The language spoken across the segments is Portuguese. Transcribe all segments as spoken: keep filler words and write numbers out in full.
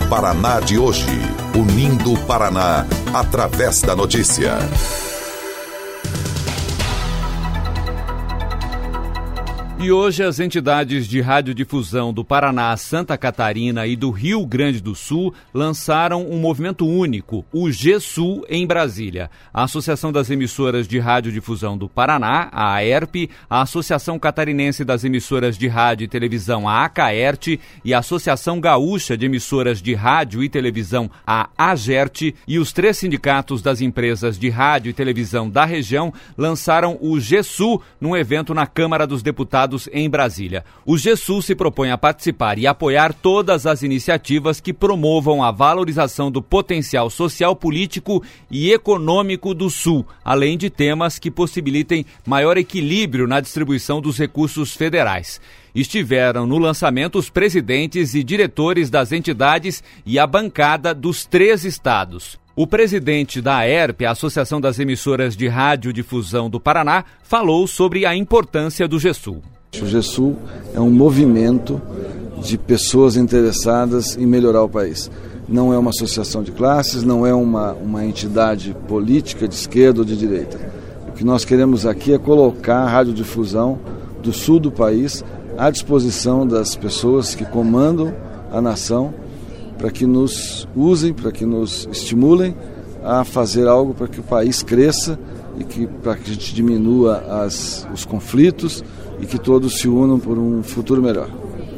Paraná de hoje, unindo o Paraná através da notícia. E hoje as entidades de radiodifusão do Paraná, Santa Catarina e do Rio Grande do Sul lançaram um movimento único, o G-Sul, em Brasília. A Associação das Emissoras de Radiodifusão do Paraná, a AERP, a Associação Catarinense das Emissoras de Rádio e Televisão, a ACAERT, e a Associação Gaúcha de Emissoras de Rádio e Televisão, a AGERT, e os três sindicatos das empresas de rádio e televisão da região lançaram o G-Sul num evento na Câmara dos Deputados em Brasília. O G-Sul se propõe a participar e apoiar todas as iniciativas que promovam a valorização do potencial social, político e econômico do Sul, além de temas que possibilitem maior equilíbrio na distribuição dos recursos federais. Estiveram no lançamento os presidentes e diretores das entidades e a bancada dos três estados. O presidente da AERP, a Associação das Emissoras de Radiodifusão do Paraná, falou sobre a importância do G-Sul. O G-Sul é um movimento de pessoas interessadas em melhorar o país. Não é uma associação de classes, não é uma, uma entidade política de esquerda ou de direita. O que nós queremos aqui é colocar a radiodifusão do sul do país à disposição das pessoas que comandam a nação, para que nos usem, para que nos estimulem a fazer algo para que o país cresça e que, para que a gente diminua as, os conflitos e que todos se unam por um futuro melhor.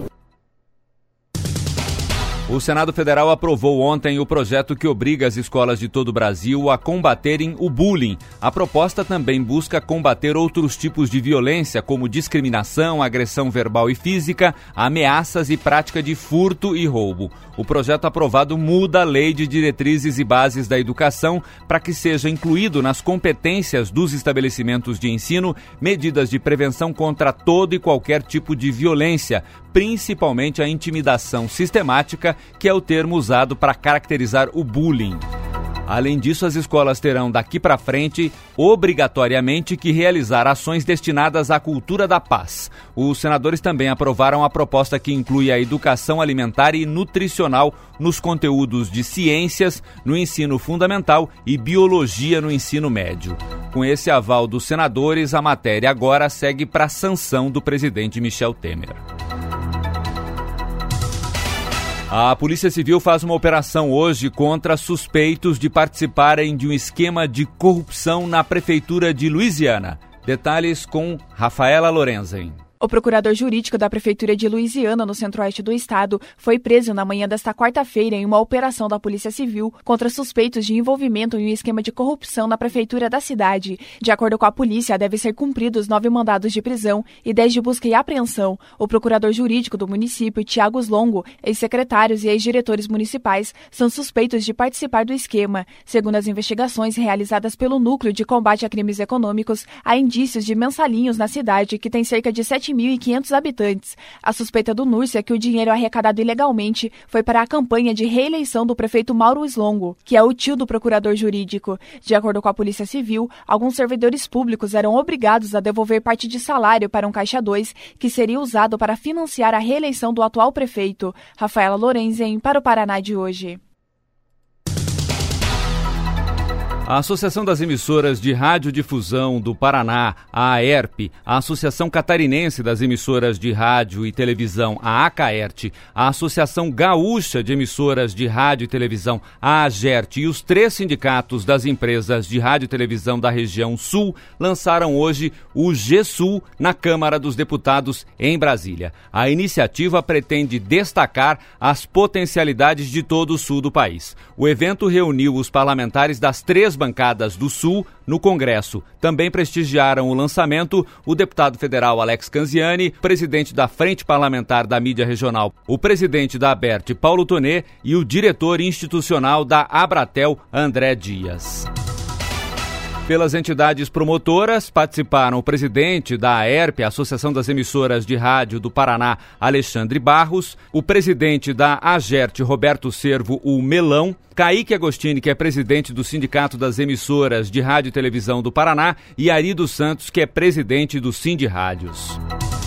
O Senado Federal aprovou ontem o projeto que obriga as escolas de todo o Brasil a combaterem o bullying. A proposta também busca combater outros tipos de violência, como discriminação, agressão verbal e física, ameaças e prática de furto e roubo. O projeto aprovado muda a Lei de Diretrizes e Bases da Educação para que seja incluído nas competências dos estabelecimentos de ensino medidas de prevenção contra todo e qualquer tipo de violência, principalmente a intimidação sistemática, que é o termo usado para caracterizar o bullying. Além disso, as escolas terão daqui para frente, obrigatoriamente, que realizar ações destinadas à cultura da paz. Os senadores também aprovaram a proposta que inclui a educação alimentar e nutricional nos conteúdos de ciências, no ensino fundamental e biologia no ensino médio. Com esse aval dos senadores, a matéria agora segue para a sanção do presidente Michel Temer. A Polícia Civil faz uma operação hoje contra suspeitos de participarem de um esquema de corrupção na Prefeitura de Luisiana. Detalhes com Rafaela Lorenzen. O procurador jurídico da Prefeitura de Luisiana, no centro-oeste do estado, foi preso na manhã desta quarta-feira em uma operação da Polícia Civil contra suspeitos de envolvimento em um esquema de corrupção na Prefeitura da cidade. De acordo com a polícia, devem ser cumpridos nove mandados de prisão e dez de busca e apreensão. O procurador jurídico do município, Tiago Longo, ex-secretários e ex-diretores municipais são suspeitos de participar do esquema. Segundo as investigações realizadas pelo Núcleo de Combate a Crimes Econômicos, há indícios de mensalinhos na cidade, que tem cerca de sete mil e quinhentos habitantes. A suspeita do Núrcia é que o dinheiro arrecadado ilegalmente foi para a campanha de reeleição do prefeito Mauro Slongo, que é o tio do procurador jurídico. De acordo com a Polícia Civil, alguns servidores públicos eram obrigados a devolver parte de salário para um caixa dois, que seria usado para financiar a reeleição do atual prefeito. Rafaela Lorenzen, para o Paraná de hoje. A Associação das Emissoras de Radiodifusão do Paraná, a AERP, a Associação Catarinense das Emissoras de Rádio e Televisão, a ACAERT, a Associação Gaúcha de Emissoras de Rádio e Televisão, a AGERT, e os três sindicatos das empresas de rádio e televisão da região Sul lançaram hoje o G-Sul na Câmara dos Deputados em Brasília. A iniciativa pretende destacar as potencialidades de todo o sul do país. O evento reuniu os parlamentares das três bancadas do Sul no Congresso. Também prestigiaram o lançamento o deputado federal Alex Canziani, presidente da Frente Parlamentar da Mídia Regional, o presidente da ABERT, Paulo Tonê, e o diretor institucional da Abratel, André Dias. Pelas entidades promotoras, participaram o presidente da AERP, Associação das Emissoras de Rádio do Paraná, Alexandre Barros, o presidente da AGERT, Roberto Servo, o Melão, Kaique Agostini, que é presidente do Sindicato das Emissoras de Rádio e Televisão do Paraná, e Ari dos Santos, que é presidente do Sindirádios.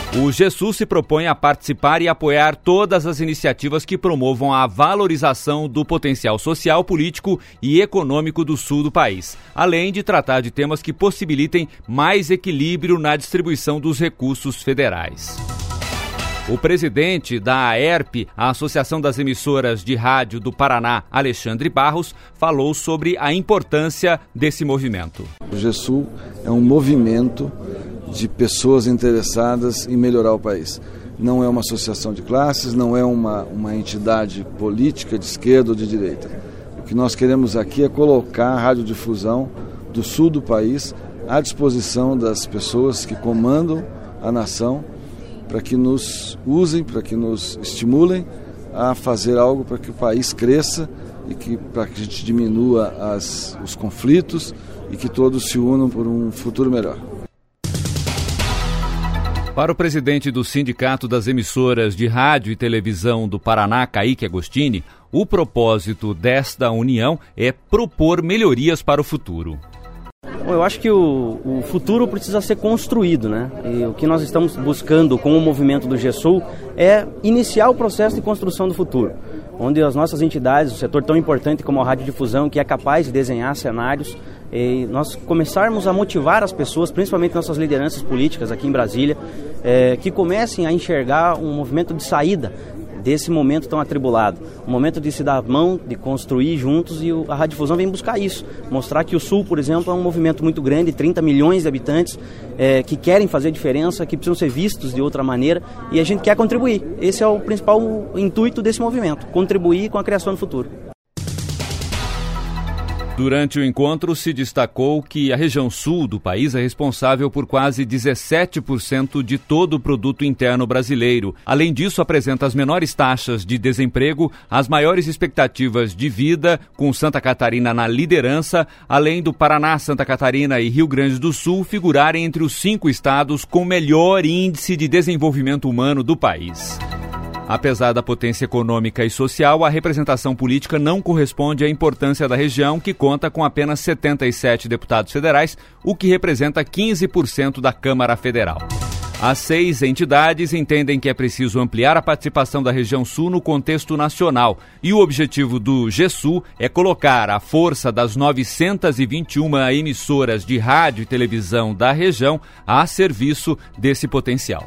O GESUL se propõe a participar e apoiar todas as iniciativas que promovam a valorização do potencial social, político e econômico do sul do país, além de tratar de temas que possibilitem mais equilíbrio na distribuição dos recursos federais. O presidente da A E R P, a Associação das Emissoras de Rádio do Paraná, Alexandre Barros, falou sobre a importância desse movimento. O GESUL é um movimento de pessoas interessadas em melhorar o país. Não é uma associação de classes, não é uma, uma entidade política de esquerda ou de direita. O que nós queremos aqui é colocar a radiodifusão do sul do país à disposição das pessoas que comandam a nação, para que nos usem, para que nos estimulem a fazer algo para que o país cresça e que, para que a gente diminua as, os conflitos e que todos se unam por um futuro melhor. Para o presidente do Sindicato das Emissoras de Rádio e Televisão do Paraná, Kaique Agostini, o propósito desta união é propor melhorias para o futuro. Bom, eu acho que o, o futuro precisa ser construído, né? E o que nós estamos buscando com o movimento do GESUL é iniciar o processo de construção do futuro, onde as nossas entidades, o setor tão importante como a radiodifusão, que é capaz de desenhar cenários, e nós começarmos a motivar as pessoas, principalmente nossas lideranças políticas aqui em Brasília, é, que comecem a enxergar um movimento de saída desse momento tão atribulado, um momento de se dar a mão, de construir juntos, e a radiodifusão vem buscar isso, mostrar que o Sul, por exemplo, é um movimento muito grande, trinta milhões de habitantes é, que querem fazer diferença, que precisam ser vistos de outra maneira, e a gente quer contribuir. Esse é o principal intuito desse movimento, contribuir com a criação do futuro. Durante o encontro, se destacou que a região sul do país é responsável por quase dezessete por cento de todo o produto interno brasileiro. Além disso, apresenta as menores taxas de desemprego, as maiores expectativas de vida, com Santa Catarina na liderança, além do Paraná, Santa Catarina e Rio Grande do Sul figurarem entre os cinco estados com melhor índice de desenvolvimento humano do país. Apesar da potência econômica e social, a representação política não corresponde à importância da região, que conta com apenas setenta e sete deputados federais, o que representa quinze por cento da Câmara Federal. As seis entidades entendem que é preciso ampliar a participação da região sul no contexto nacional, e o objetivo do GESUL é colocar a força das novecentas e vinte e uma emissoras de rádio e televisão da região a serviço desse potencial.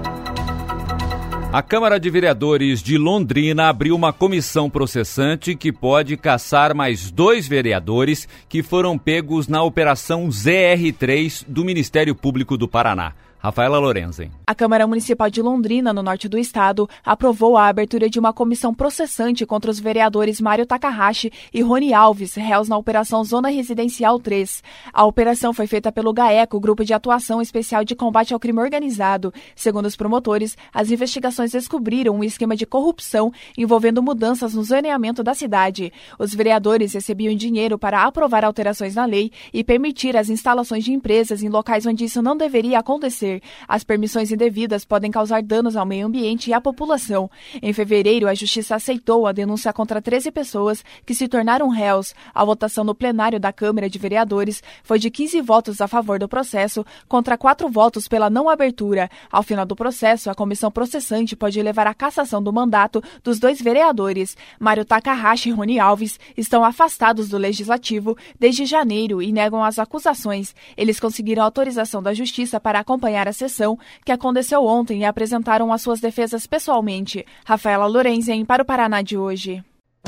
A Câmara de Vereadores de Londrina abriu uma comissão processante que pode caçar mais dois vereadores que foram pegos na Operação Z R três do Ministério Público do Paraná. Rafaela Lorenzen. A Câmara Municipal de Londrina, no norte do estado, aprovou a abertura de uma comissão processante contra os vereadores Mário Takahashi e Rony Alves, réus na Operação Zona Residencial três. A operação foi feita pelo GAECO, Grupo de Atuação Especial de Combate ao Crime Organizado. Segundo os promotores, as investigações descobriram um esquema de corrupção envolvendo mudanças no zoneamento da cidade. Os vereadores recebiam dinheiro para aprovar alterações na lei e permitir as instalações de empresas em locais onde isso não deveria acontecer. As permissões indevidas podem causar danos ao meio ambiente e à população. Em fevereiro, a Justiça aceitou a denúncia contra treze pessoas que se tornaram réus. A votação no plenário da Câmara de Vereadores foi de quinze votos a favor do processo contra quatro votos pela não abertura. Ao final do processo, a comissão processante pode levar à cassação do mandato dos dois vereadores. Mário Takahashi e Rony Alves estão afastados do Legislativo desde janeiro e negam as acusações. Eles conseguiram autorização da Justiça para acompanhar a sessão, que aconteceu ontem, e apresentaram as suas defesas pessoalmente. Rafaela Lorenzen, para o Paraná de hoje.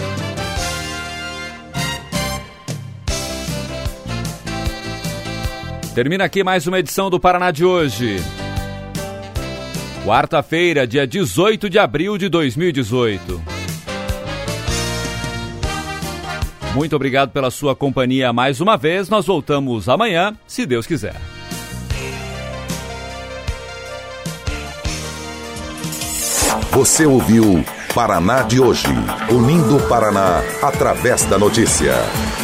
Termina aqui mais uma edição do Paraná de hoje. Quarta-feira, dia dezoito de abril de dois mil e dezoito. Muito obrigado pela sua companhia mais uma vez. Nós voltamos amanhã, se Deus quiser. Você ouviu Paraná de hoje, unindo o Paraná através da notícia.